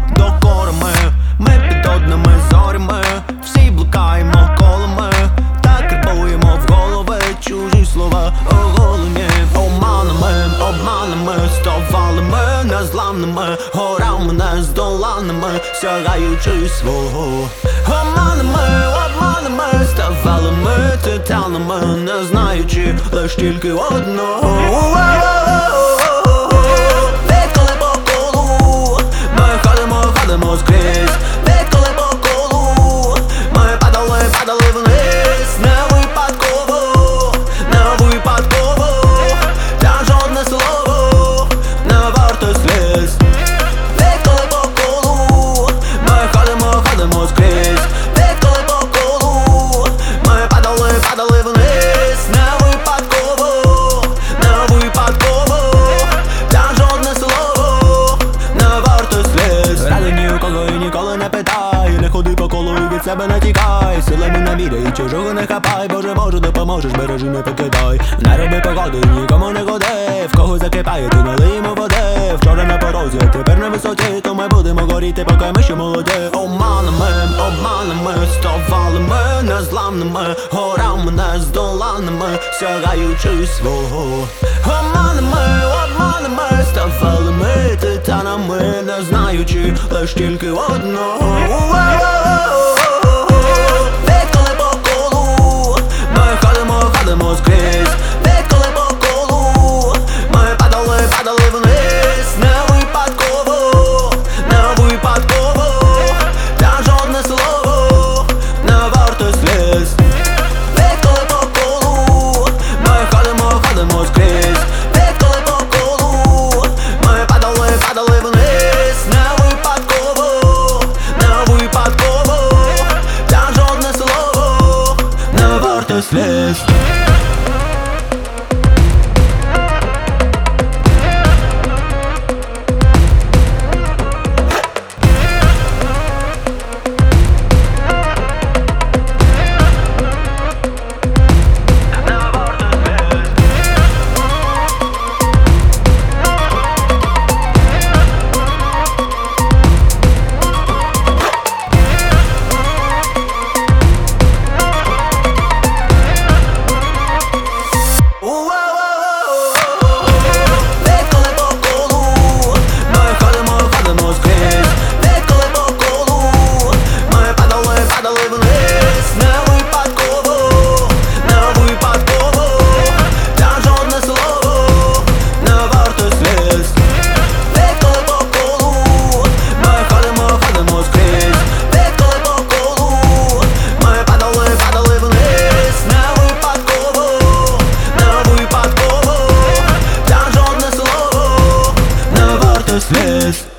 докорами, ми під одними зорями, всі блукаємо колами, так крапуємо в голови чужі слова оголені. Обманами ставали ми незламними, горами нездоланними, сягаючи свого. Обманами ставали ми титанами, не знаючи лиш тільки одного. Відколи по колу ми ходимо скрізь, відколи по колу ми падали вниз, не випадково, та жодне слово не варте сліз. Відколи по колу ми ходимо скрізь, відколи по колу ми падали вниз, не випадково, та жодне слово не варте сліз. Ради ні у кого і ніколи не питай, не ходи по колу і від себе не тікай, силами не міряй, чужого не хапай, Боже, допоможеш, бережи, не покидай. Не роби погоди, нікому не годи, в кого закипає, ти налий йому води. Вчора на порозі, тепер на висоті, то ми будемо горіти, поки ми ще молоді. Обманами ставали ми незламними, горами нездоланими, сягаючи свого. Обманами ставали ми титанами, не знаючи лиш тільки одного. Відколи по колу ми ходимо скрізь, відколи по колу ми падали вниз, не випадково, та жодне слово не варте сліз. Відколи по колу ми ходимо скрізь, відколи по колу ми падали вниз, не випадково, та жодне слово не варте сліз. Відколи по колу ми ходимо скрізь, відколи по колу ми падали вниз, не випадково, та жодне слово не варте сліз. Відколи по колу ми ходимо скрізь, відколи по колу ми падали вниз, не випадково, та жодне слово не варте сліз.